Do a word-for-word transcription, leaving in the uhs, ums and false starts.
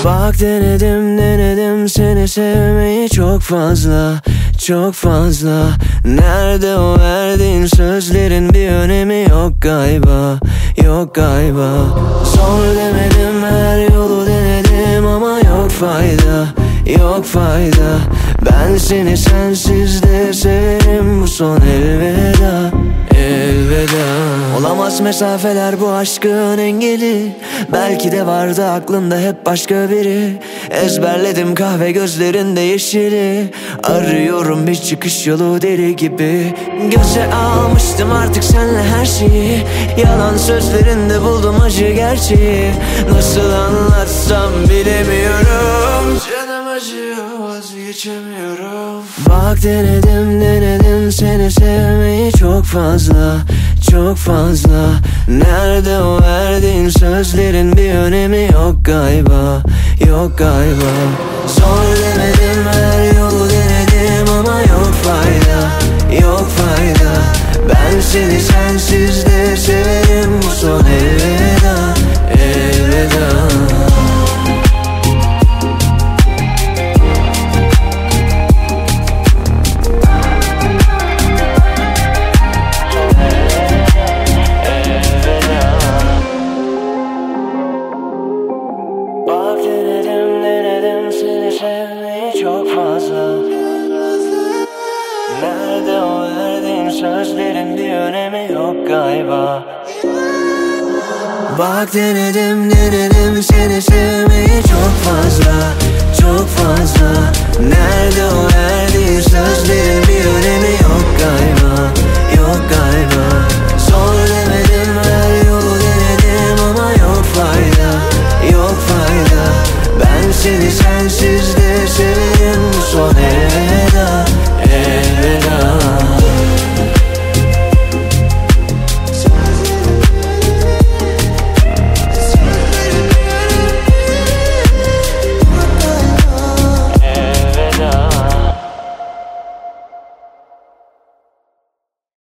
Bak denedim denedim seni sevmeyi çok fazla, çok fazla. Nerede o verdiğin sözlerin, bir önemi yok galiba, yok galiba. Zor demedim, her yolu denedim ama yok fayda, yok fayda. Ben seni sensiz de severim, bu son elveda, elveda. Olamaz mesafeler bu aşkın engeli. Belki de vardı aklında hep başka biri. Ezberledim kahve gözlerinde yeşili. Arıyorum bir çıkış yolu deli gibi. Göze almıştım artık senle her şeyi. Yalan sözlerinde buldum acı gerçeği. Nasıl anlatsam bilemiyorum. Canım acıyor, vazgeçemiyorum. Bak denedim denedim seni sevmeyi çok fazla, çok fazla. Nerede o verdiğin sözlerin, bir önemi yok galiba, yok galiba. Zor demedim, her yolu denedim ama yok fayda, yok fayda. Ben seni sensiz de severim, bu son elveda, elveda. Bak denedim denedim seni sevmeyi çok fazla. Nerede o verdiğin sözlerin, bir önemi yok galiba. Bak denedim denedim seni sevmeyi çok fazla, çok fazla. Nerede o verdiğin sözlerin, bir önemi yok galiba, yok galiba. Zor demedim, her yolu denedim ama yok fayda, yok fayda. Ben seni sensiz